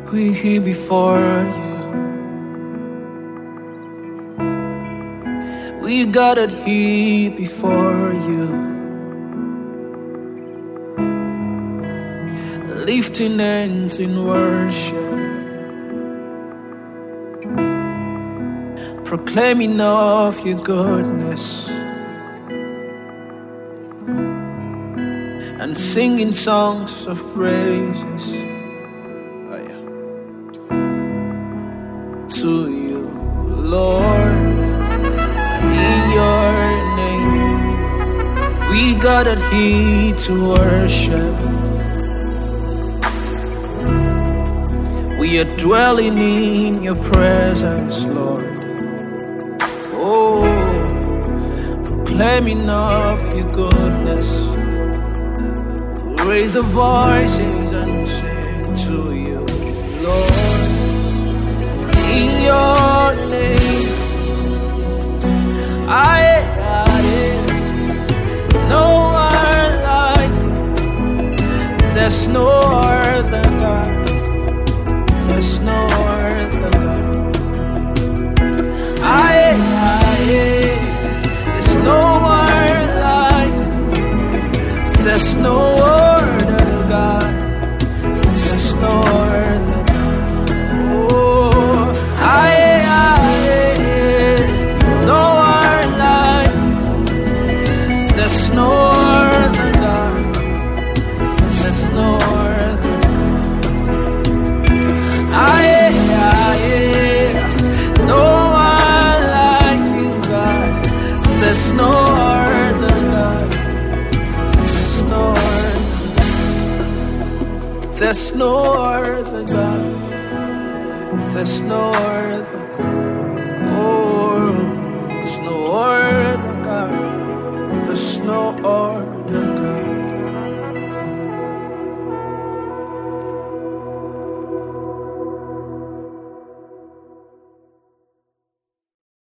We here before you. We gathered here before you, lifting hands in worship, proclaiming of your goodness, and singing songs of praises to you, Lord. In your name we gathered here to worship. We are dwelling in your presence, Lord. Oh, proclaiming of your goodness. Raise our voices and sing to you, Lord. In your name, no one like you. There's no other God. There's no other God. There's no one like you. There's no other God. There's no other God. No one like you. There's no other God. There's no other God. No one like you, God. There's no other God. There's no other. There's no other God. There's no other God.